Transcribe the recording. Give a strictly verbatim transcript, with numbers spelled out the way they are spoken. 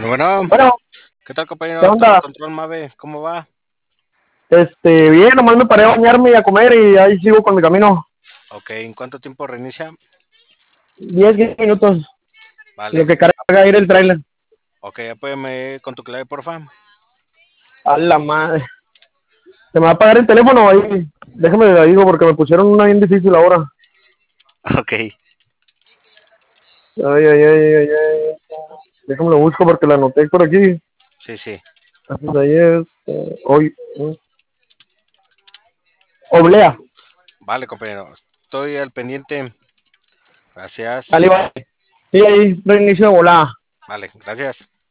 Bueno, bueno, Bueno, ¿qué tal, ¿qué compañero? Torre onda? Control Mave, ¿cómo va? Este, bien, nomás me paré a bañarme y a comer y ahí sigo con mi camino. Ok, ¿en cuánto tiempo reinicia? Diez, quince minutos, lo Vale. que carga ir el trailer. Ok, apóyame con tu clave, porfa. A la madre. Se me va a apagar el teléfono ahí. Déjame de ahí, digo, porque me pusieron una bien difícil ahora. Ok, Ay, ay, ay, ay, ay. Déjame lo busco porque la anoté por aquí. sí, sí. Antes de ayer, eh, hoy. eh. Oblea. Vale, compañero. Estoy al pendiente. Gracias. Vale, vale. Sí, ahí, reinicio de volada. Vale, gracias.